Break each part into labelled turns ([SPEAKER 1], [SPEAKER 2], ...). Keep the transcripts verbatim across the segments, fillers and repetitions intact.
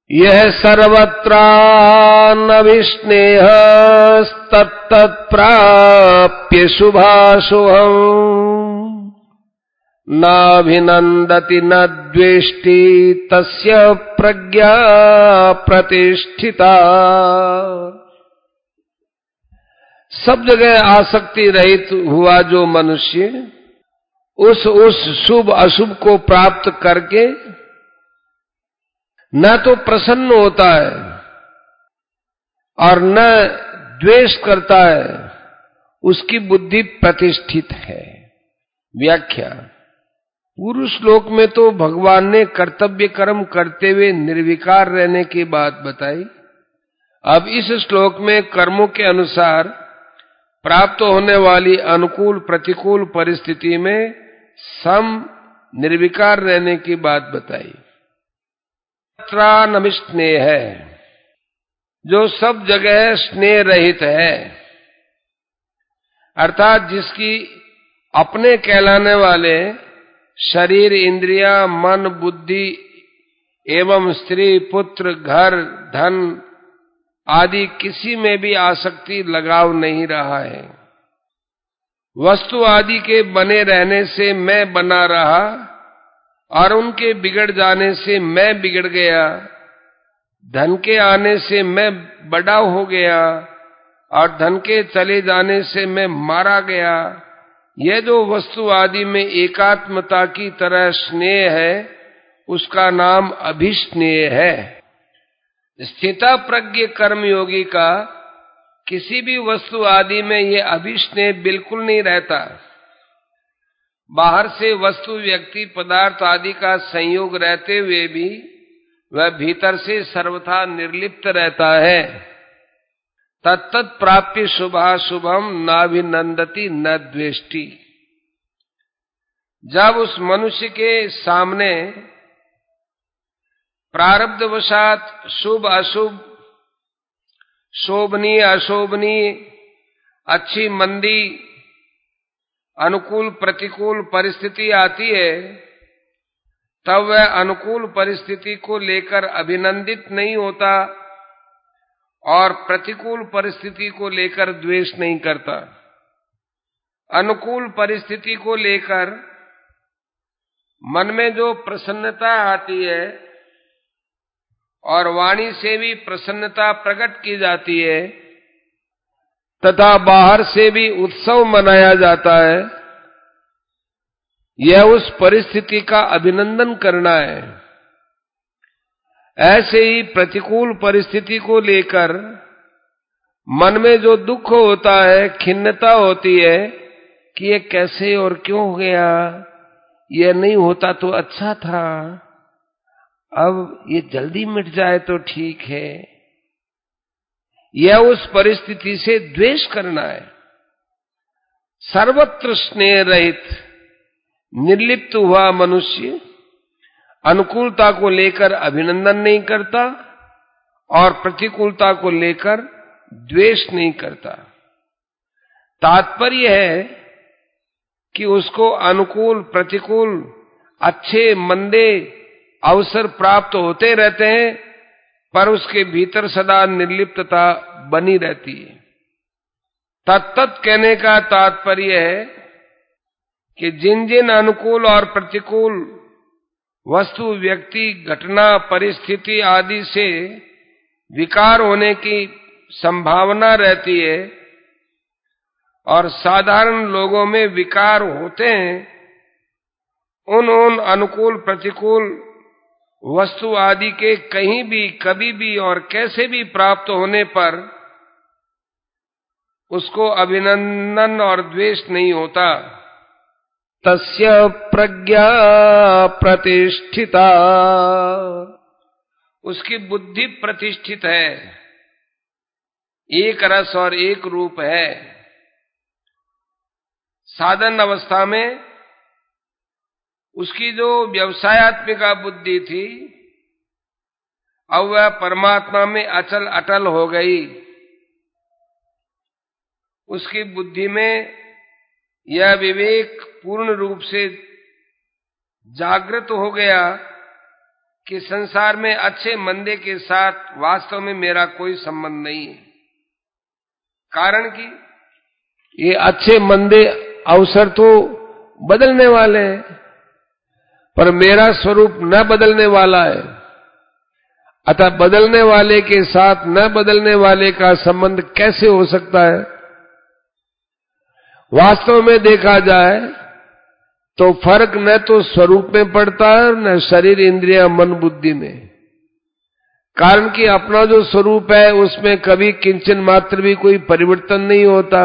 [SPEAKER 1] यह सर्वत्रानभिस्नेहस्तत्तत्प्राप्य शुभाशुभम् नाभिनन्दति न द्वेष्टि तस्य प्रज्ञा प्रतिष्ठिता। सब जगह आसक्ति रहित हुआ जो मनुष्य उस उस शुभ अशुभ को प्राप्त करके न तो प्रसन्न होता है और न द्वेष करता है, उसकी बुद्धि प्रतिष्ठित है। व्याख्या। पूर्व श्लोक में तो भगवान ने कर्तव्य कर्म करते हुए निर्विकार रहने की बात बताई। अब इस श्लोक में कर्मों के अनुसार प्राप्त होने वाली अनुकूल प्रतिकूल परिस्थिति में सम निर्विकार रहने की बात बताई। त्रानभिस्नेह है, जो सब जगह स्नेह रहित है, अर्थात जिसकी अपने कहलाने वाले शरीर, इंद्रिया, मन, बुद्धि एवं स्त्री, पुत्र, घर, धन आदि किसी में भी आसक्ति लगाव नहीं रहा है। वस्तु आदि के बने रहने से मैं बना रहा और उनके बिगड़ जाने से मैं बिगड़ गया, धन के आने से मैं बड़ा हो गया और धन के चले जाने से मैं मारा गया। यह जो वस्तु आदि में एकात्मता की तरह स्नेह है, उसका नाम अभिस्नेह है। स्थिता प्रज्ञ कर्मयोगी का किसी भी वस्तु आदि में यह अभिस्नेह बिल्कुल नहीं रहता। बाहर से वस्तु, व्यक्ति, पदार्थ आदि का संयोग रहते हुए भी वह भीतर से सर्वथा निर्लिप्त रहता है। तत्तत् प्राप्य शुभाशुभम नाभिनंदति न द्वेष्टि। जब उस मनुष्य के सामने प्रारब्धवशात शुभ अशुभ, शोभनीय अशोभनीय, अच्छी मंदी, अनुकूल प्रतिकूल परिस्थिति आती है, तब वह अनुकूल परिस्थिति को लेकर अभिनंदित नहीं होता और प्रतिकूल परिस्थिति को लेकर द्वेष नहीं करता। अनुकूल परिस्थिति को लेकर मन में जो प्रसन्नता आती है और वाणी से भी प्रसन्नता प्रकट की जाती है तथा बाहर से भी उत्सव मनाया जाता है, यह उस परिस्थिति का अभिनंदन करना है। ऐसे ही प्रतिकूल परिस्थिति को लेकर मन में जो दुख होता है, खिन्नता होती है कि ये कैसे और क्यों हो गया, यह नहीं होता तो अच्छा था, अब ये जल्दी मिट जाए तो ठीक है, यह उस परिस्थिति से द्वेष करना है। सर्वत्र स्नेह रहित निर्लिप्त हुआ मनुष्य अनुकूलता को लेकर अभिनंदन नहीं करता और प्रतिकूलता को लेकर द्वेष नहीं करता। तात्पर्य है कि उसको अनुकूल प्रतिकूल, अच्छे मंदे अवसर प्राप्त होते रहते हैं, पर उसके भीतर सदा निर्लिप्तता बनी रहती है। तत्तत् कहने का तात्पर्य है कि जिन जिन अनुकूल और प्रतिकूल वस्तु, व्यक्ति, घटना, परिस्थिति आदि से विकार होने की संभावना रहती है और साधारण लोगों में विकार होते हैं, उन उन अनुकूल प्रतिकूल वस्तु आदि के कहीं भी, कभी भी और कैसे भी प्राप्त होने पर उसको अभिनंदन और द्वेष नहीं होता। तस्य प्रज्ञा प्रतिष्ठिता, उसकी बुद्धि प्रतिष्ठित है, एक रस और एक रूप है। साधन अवस्था में उसकी जो व्यवसायत्मिका बुद्धि थी, अब वह परमात्मा में अचल अटल हो गई। उसकी बुद्धि में यह विवेक पूर्ण रूप से जागृत हो गया कि संसार में अच्छे मंदे के साथ वास्तव में मेरा कोई संबंध नहीं है। कारण कि ये अच्छे मंदे अवसर तो बदलने वाले हैं, पर मेरा स्वरूप न बदलने वाला है। अतः बदलने वाले के साथ न बदलने वाले का संबंध कैसे हो सकता है? वास्तव में देखा जाए तो फर्क न तो स्वरूप में पड़ता है न शरीर इंद्रिया मन बुद्धि में। कारण कि अपना जो स्वरूप है उसमें कभी किंचन मात्र भी कोई परिवर्तन नहीं होता,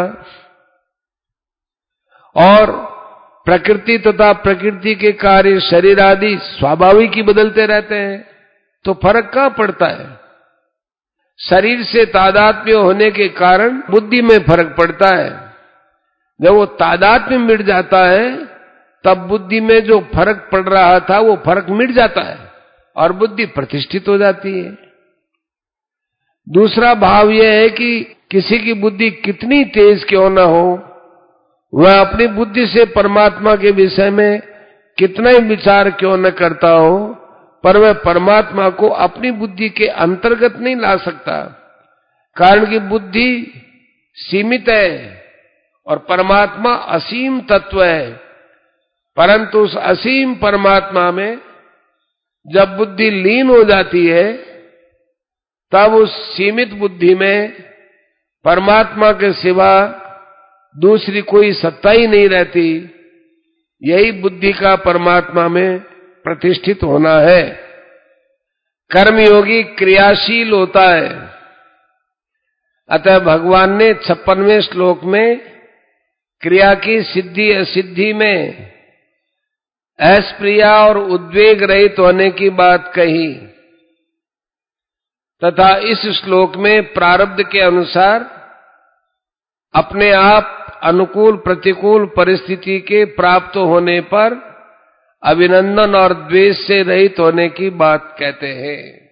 [SPEAKER 1] और प्रकृति तथा प्रकृति के कार्य शरीर आदि स्वाभाविक ही बदलते रहते हैं, तो फर्क कहां पड़ता है? शरीर से तादात्म्य होने के कारण बुद्धि में फर्क पड़ता है। जब वो तादात्म्य मिट जाता है तब बुद्धि में जो फर्क पड़ रहा था वो फर्क मिट जाता है और बुद्धि प्रतिष्ठित हो जाती है। दूसरा भाव यह है कि किसी की बुद्धि कितनी तेज क्यों ना हो, वह अपनी बुद्धि से परमात्मा के विषय में कितना ही विचार क्यों न करता हो, पर वह परमात्मा को अपनी बुद्धि के अंतर्गत नहीं ला सकता। कारण कि बुद्धि सीमित है और परमात्मा असीम तत्व है। परंतु उस असीम परमात्मा में जब बुद्धि लीन हो जाती है तब उस सीमित बुद्धि में परमात्मा के सिवा दूसरी कोई सत्ता ही नहीं रहती। यही बुद्धि का परमात्मा में प्रतिष्ठित होना है। कर्मयोगी क्रियाशील होता है। अतः भगवान ने छप्पनवें श्लोक में क्रिया की सिद्धि असिद्धि में अस्प्रिया और उद्वेग रहित होने की बात कही, तथा इस श्लोक में प्रारब्ध के अनुसार अपने आप अनुकूल प्रतिकूल परिस्थिति के प्राप्त होने पर अभिनंदन और द्वेष से रहित होने की बात कहते हैं।